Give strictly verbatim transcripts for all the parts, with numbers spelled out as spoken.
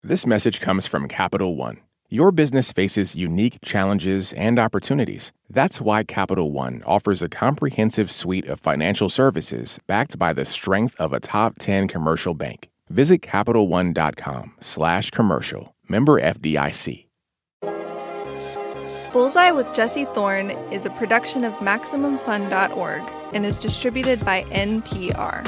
This message comes from Capital One. Your business faces unique challenges and opportunities. That's why Capital One offers a comprehensive suite of financial services backed by the strength of a top ten commercial bank. Visit CapitalOne.com slash commercial. Member F D I C. Bullseye with Jesse Thorne is a production of Maximum Fun dot org and is distributed by N P R.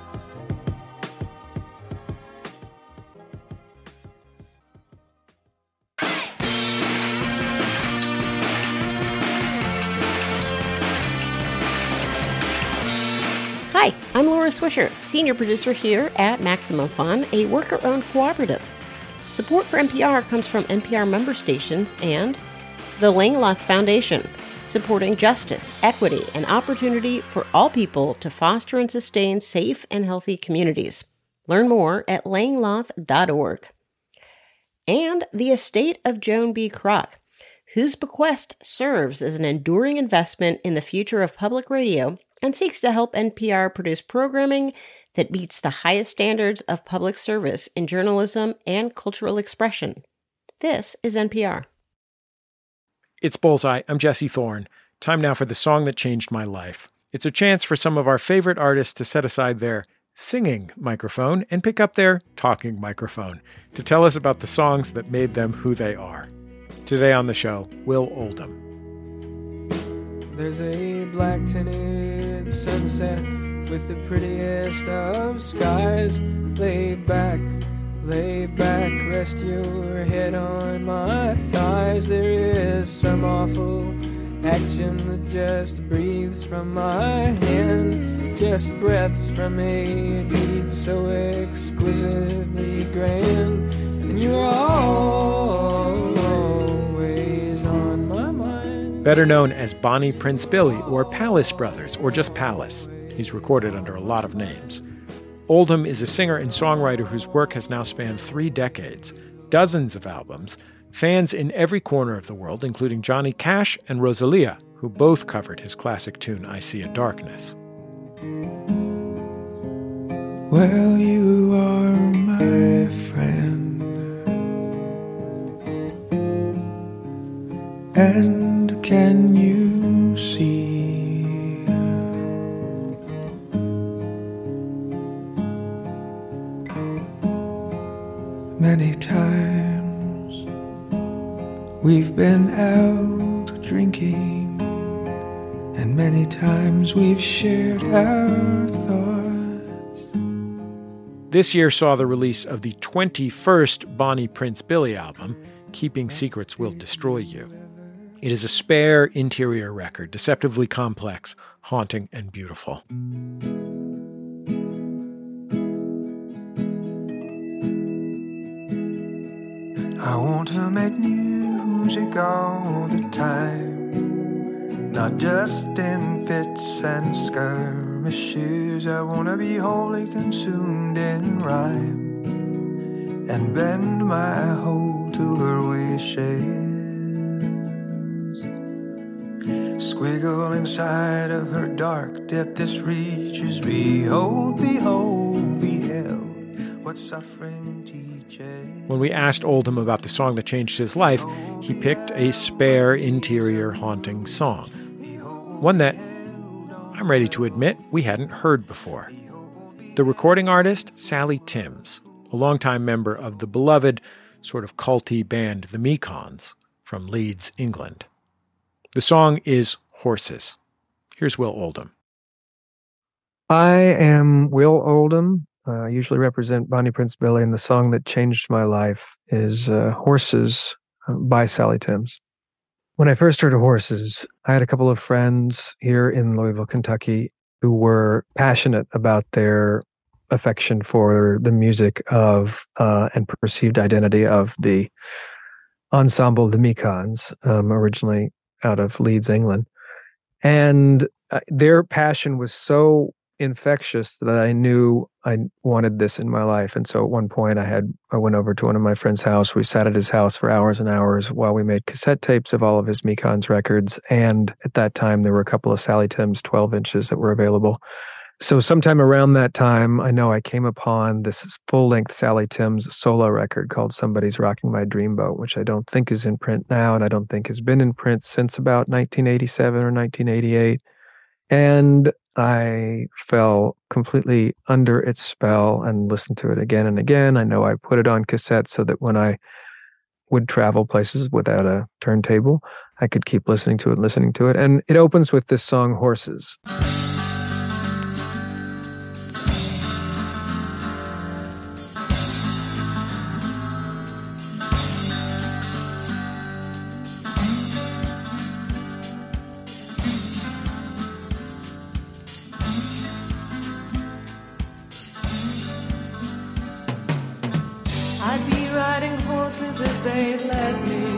Hi, I'm Laura Swisher, senior producer here at Maximum Fun, a worker-owned cooperative. Support for N P R comes from N P R member stations and the Langloth Foundation, supporting justice, equity, and opportunity for all people to foster and sustain safe and healthy communities. Learn more at langloth dot org. And the estate of Joan B. Kroc, whose bequest serves as an enduring investment in the future of public radio and seeks to help N P R produce programming that meets the highest standards of public service in journalism and cultural expression. This is N P R. It's Bullseye. I'm Jesse Thorne. Time now for the song that changed my life. It's a chance for some of our favorite artists to set aside their singing microphone and pick up their talking microphone to tell us about the songs that made them who they are. Today on the show, Will Oldham. There's a black tinted sunset with the prettiest of skies. Laid back, laid back, rest your head on my thighs. There is some awful action that just breathes from my hand, just breaths from a deed so exquisitely grand. And you're always on my mind. Better known as Bonnie Prince Billy or Palace Brothers or just Palace. He's recorded under a lot of names. Oldham is a singer and songwriter whose work has now spanned three decades, dozens of albums, fans in every corner of the world, including Johnny Cash and Rosalia, who both covered his classic tune, I See a Darkness. Well, you are my friend, and can you see many times we've been out drinking, and many times we've shared our thoughts. This year saw the release of the twenty-first Bonnie Prince Billy album, Keeping Secrets Will Destroy You. It is a spare interior record, deceptively complex, haunting, and beautiful. I want to make music all the time, not just in fits and skirmishes. I want to be wholly consumed in rhyme and bend my whole to her wishes. Squiggle inside of her dark depth this reaches. Behold, behold, beheld what suffering teaches. When we asked Oldham about the song that changed his life, he picked a spare interior haunting song. One that, I'm ready to admit, we hadn't heard before. The recording artist, Sally Timms, a longtime member of the beloved, sort of culty band The Mekons from Leeds, England. The song is Horses. Here's Will Oldham. I am Will Oldham. Uh, I usually represent Bonnie Prince Billy, and the song that changed my life is uh, Horses uh, by Sally Timms. When I first heard of Horses, I had a couple of friends here in Louisville, Kentucky, who were passionate about their affection for the music of uh, and perceived identity of the ensemble The Mekons, um, originally out of Leeds, England. And uh, their passion was so infectious that I knew I wanted this in my life. And so at one point I had, I went over to one of my friend's house. We sat at his house for hours and hours while we made cassette tapes of all of his Mekons records. And at that time, there were a couple of Sally Timms twelve inches that were available. So sometime around that time, I know I came upon this full-length Sally Timms solo record called Somebody's Rocking My Dreamboat, which I don't think is in print now, and I don't think has been in print since about nineteen eighty-seven or nineteen eighty-eight. And I fell completely under its spell and listened to it again and again. I know I put it on cassette so that when I would travel places without a turntable, I could keep listening to it, listening to it. And it opens with this song, Horses. I'd be riding horses if they'd let me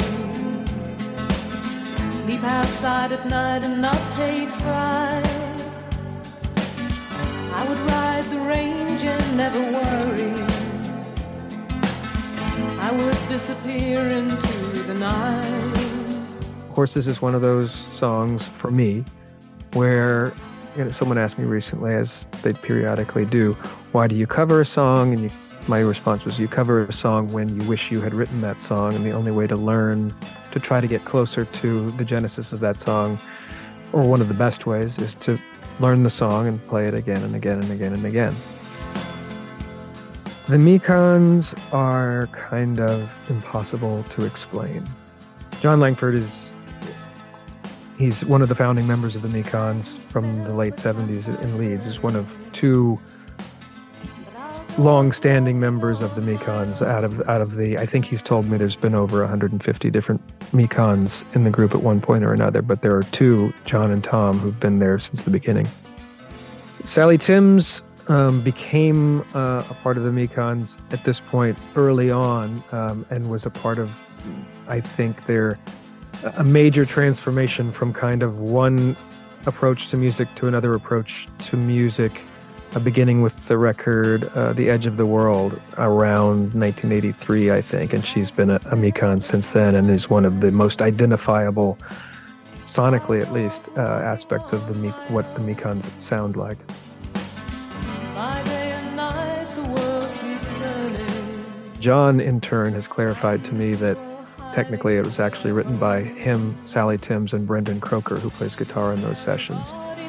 sleep outside at night and not take fright. I would ride the range and never worry. I would disappear into the night. Horses is one of those songs for me where, you know, someone asked me recently, as they periodically do, why do you cover a song? And you My response was, you cover a song when you wish you had written that song, and the only way to learn, to try to get closer to the genesis of that song, or one of the best ways, is to learn the song and play it again and again and again and again. The Mekons are kind of impossible to explain. Jon Langford is, he's one of the founding members of the Mekons from the late seventies in Leeds. He's one of two long-standing members of the Mekons out of out of the, I think he's told me there's been over one hundred fifty different Mekons in the group at one point or another, but there are two, John and Tom, who've been there since the beginning. Sally Timms um, became uh, a part of the Mekons at this point early on, um, and was a part of, I think, their a major transformation from kind of one approach to music to another approach to music, Uh, beginning with the record uh, The Edge of the World around nineteen eighty-three, I think, and she's been a, a Mekon since then and is one of the most identifiable, sonically at least, uh, aspects of the Me- what the Mekons sound like. By day and night, the world keeps turning. John, in turn, has clarified to me that technically it was actually written by him, Sally Timms, and Brendan Croker, who plays guitar in those sessions.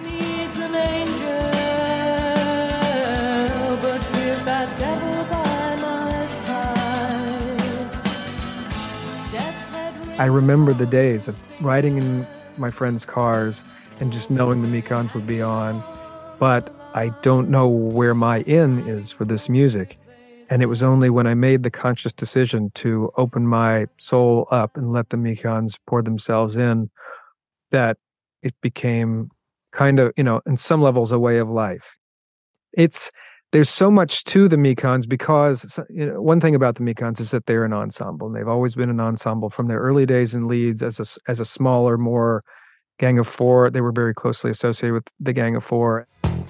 I remember the days of riding in my friends' cars and just knowing the Mekons would be on, but I don't know where my in is for this music. And it was only when I made the conscious decision to open my soul up and let the Mekons pour themselves in that it became kind of, you know, in some levels, a way of life. It's There's so much to the Mekons because, you know, one thing about the Mekons is that they're an ensemble, and they've always been an ensemble from their early days in Leeds as a, as a smaller, more Gang of Four. They were very closely associated with the Gang of Four.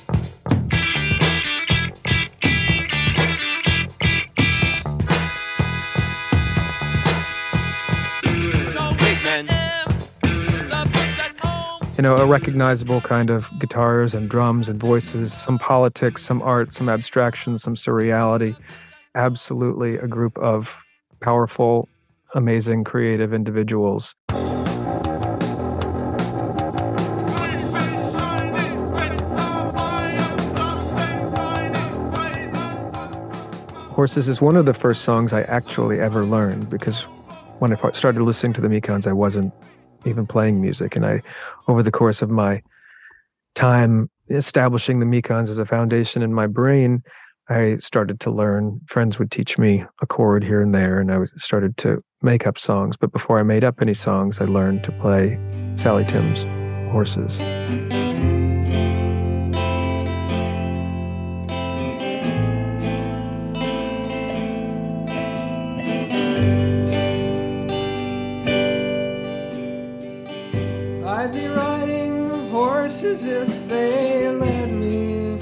You know, a recognizable kind of guitars and drums and voices, some politics, some art, some abstraction, some surreality. Absolutely a group of powerful, amazing, creative individuals. Horses is one of the first songs I actually ever learned, because when I started listening to the Mekons, I wasn't even playing music. And I, over the course of my time establishing the Mekons as a foundation in my brain, I started to learn. Friends would teach me a chord here and there, and I started to make up songs. But before I made up any songs, I learned to play Sally Timms' Horses. I'd be riding horses if they let me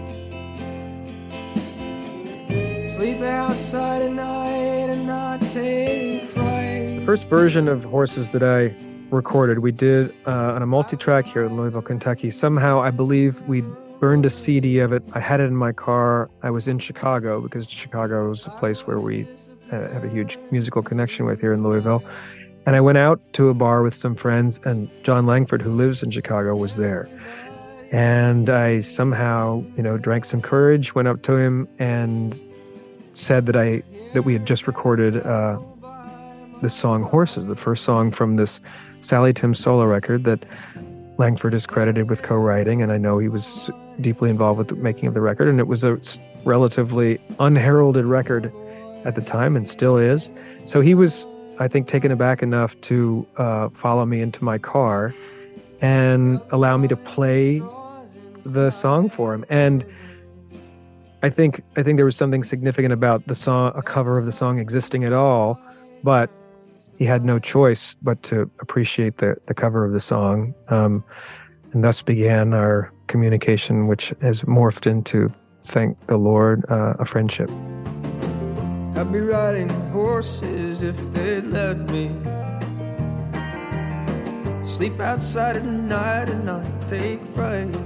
sleep outside at night and not take fright. The first version of Horses that I recorded, we did uh, on a multi-track here in Louisville, Kentucky. Somehow, I believe we burned a C D of it. I had it in my car. I was in Chicago because Chicago is a place where we uh, have a huge musical connection with here in Louisville. And I went out to a bar with some friends, and John Langford, who lives in Chicago, was there. And I somehow, you know, drank some courage, went up to him and said that I that we had just recorded uh, the song Horses, the first song from this Sally Timms solo record that Langford is credited with co-writing, and I know he was deeply involved with the making of the record, and it was a relatively unheralded record at the time and still is. So he was, I think, taken aback enough to uh, follow me into my car and allow me to play the song for him. And I think I think there was something significant about the song, a cover of the song existing at all, but he had no choice but to appreciate the, the cover of the song. Um, and thus began our communication, which has morphed into, thank the Lord, uh, a friendship. I'd be riding horses if they'd let me. Sleep outside at night and not take fright.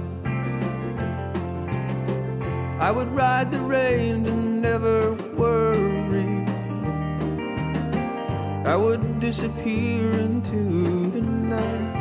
I would ride the range and never worry. I would disappear into the night.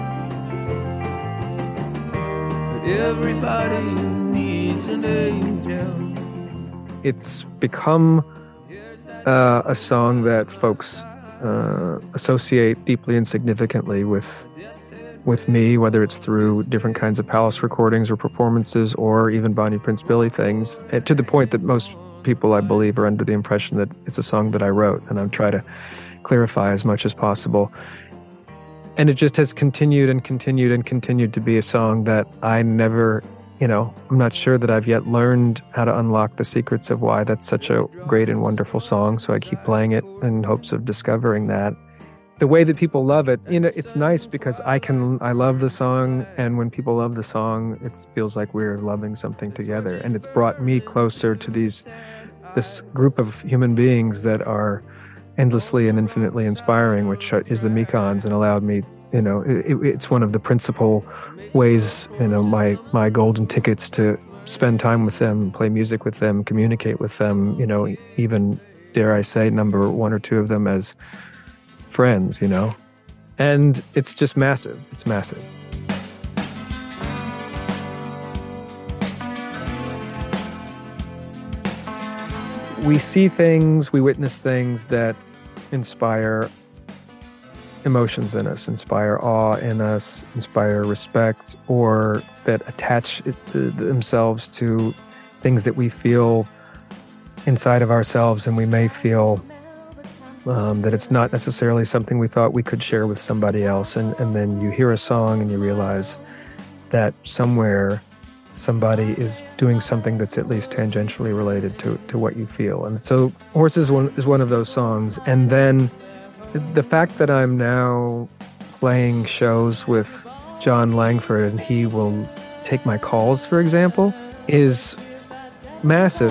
But everybody needs an angel. It's become uh, a song that folks uh, associate deeply and significantly with with me, whether it's through different kinds of Palace recordings or performances or even Bonnie Prince Billy things, to the point that most people, I believe, are under the impression that it's a song that I wrote, and I'm trying to clarify as much as possible. And it just has continued and continued and continued to be a song that I never, you know, I'm not sure that I've yet learned how to unlock the secrets of why that's such a great and wonderful song, so I keep playing it in hopes of discovering that. The way that people love it, you know, it's nice because I can, I love the song, and when people love the song, it feels like we're loving something together. And it's brought me closer to these, this group of human beings that are endlessly and infinitely inspiring, which is the Mekons, and allowed me, you know, it, it's one of the principal ways, you know, my, my golden tickets to spend time with them, play music with them, communicate with them, you know, even, dare I say, number one or two of them as friends, you know, and it's just massive. It's massive. We see things, we witness things that inspire emotions in us, inspire awe in us, inspire respect, or that attach it, uh, themselves to things that we feel inside of ourselves, and we may feel Um, that it's not necessarily something we thought we could share with somebody else. And, and then you hear a song and you realize that somewhere somebody is doing something that's at least tangentially related to, to what you feel. And so Horses one, is one of those songs. And then the fact that I'm now playing shows with John Langford and he will take my calls, for example, is massive.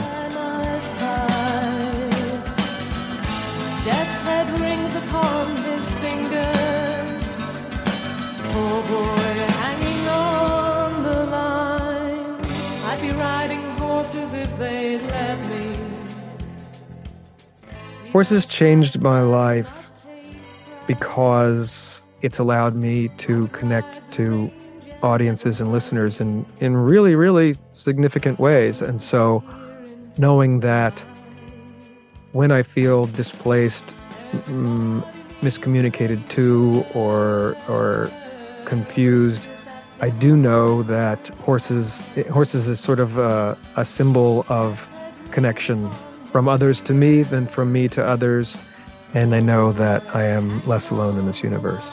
Horses changed my life because it's allowed me to connect to audiences and listeners in, in really, really significant ways. And so knowing that when I feel displaced, mm, miscommunicated to, or or confused, I do know that horses horses is sort of a, a symbol of connection from others to me than from me to others, and I know that I am less alone in this universe.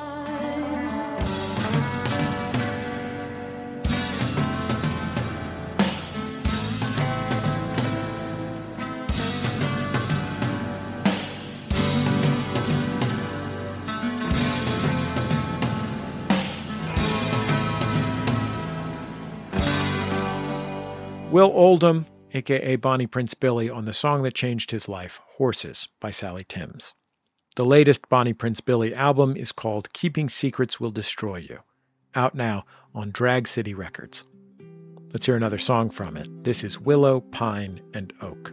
Will Oldham, a k a. Bonnie Prince Billy, on the song that changed his life, Horses by Sally Timms. The latest Bonnie Prince Billy album is called Keeping Secrets Will Destroy You, out now on Drag City Records. Let's hear another song from it. This is Willow, Pine, and Oak.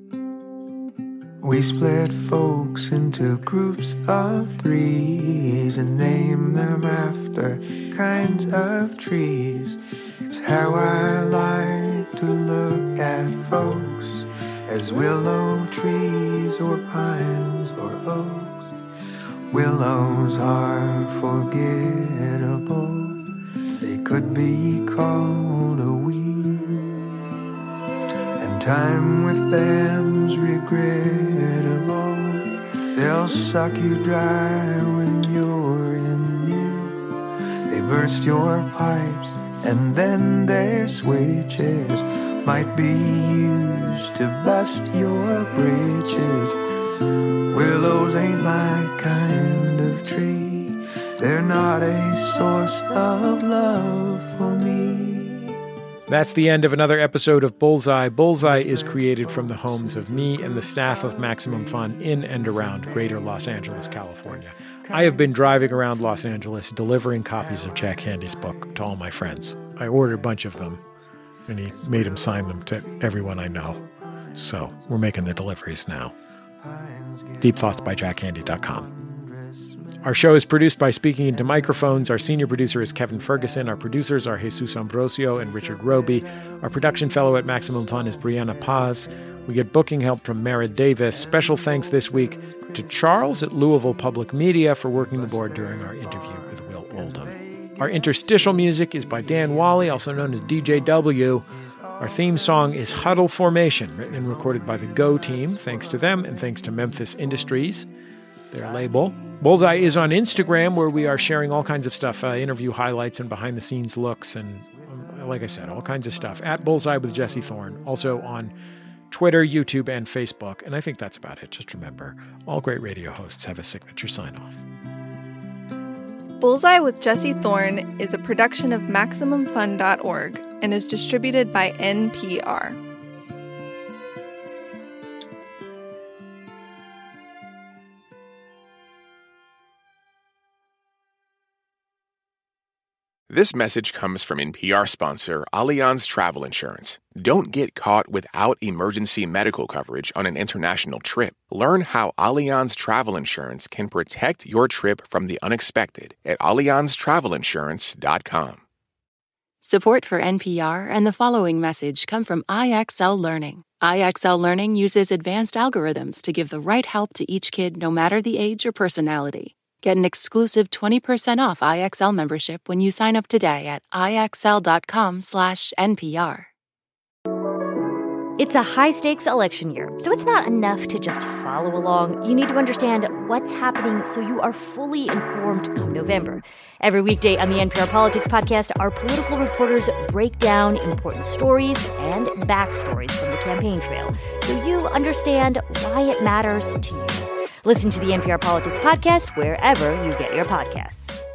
We split folks into groups of threes and name them after kinds of trees. It's how I like to look at folks, as willow trees or pines or oaks. Willows are forgettable. They could be called a weed. And time with them's regrettable. They'll suck you dry when you're in need. They burst your pipes and then their switches might be used to bust your bridges. Willows ain't my kind of tree. They're not a source of love for me. That's the end of another episode of Bullseye. Bullseye is created from the homes of me and the staff of Maximum Fun in and around greater Los Angeles, California. I have been driving around Los Angeles delivering copies of Jack Handey's book to all my friends. I ordered a bunch of them, and he made him sign them to everyone I know. So we're making the deliveries now. deep thoughts by jack handey dot com. Our show is produced by Speaking Into Microphones. Our senior producer is Kevin Ferguson. Our producers are Jesus Ambrosio and Richard Roby. Our production fellow at Maximum Fun is Brianna Paz. We get booking help from Mara Davis. Special thanks this week to Charles at Louisville Public Media for working the board during our interview with Will Oldham. Our interstitial music is by Dan Wally, also known as D J W. Our theme song is Huddle Formation, written and recorded by the Go team. Thanks to them, and thanks to Memphis Industries, their label. Bullseye is on Instagram, where we are sharing all kinds of stuff, uh, interview highlights and behind-the-scenes looks, and um, like I said, all kinds of stuff. At Bullseye with Jesse Thorne. Also on Twitter, YouTube, and Facebook. And I think that's about it. Just remember, all great radio hosts have a signature sign-off. Bullseye with Jesse Thorne is a production of Maximum Fun dot org and is distributed by N P R. This message comes from N P R sponsor Allianz Travel Insurance. Don't get caught without emergency medical coverage on an international trip. Learn how Allianz Travel Insurance can protect your trip from the unexpected at allianz travel insurance dot com. Support for N P R and the following message come from I X L Learning. I X L Learning uses advanced algorithms to give the right help to each kid, no matter the age or personality. Get an exclusive twenty percent off I X L membership when you sign up today at ixl.com slash NPR. It's a high-stakes election year, so it's not enough to just follow along. You need to understand what's happening so you are fully informed come November. Every weekday on the N P R Politics Podcast, our political reporters break down important stories and backstories from the campaign trail so you understand why it matters to you. Listen to the N P R Politics Podcast wherever you get your podcasts.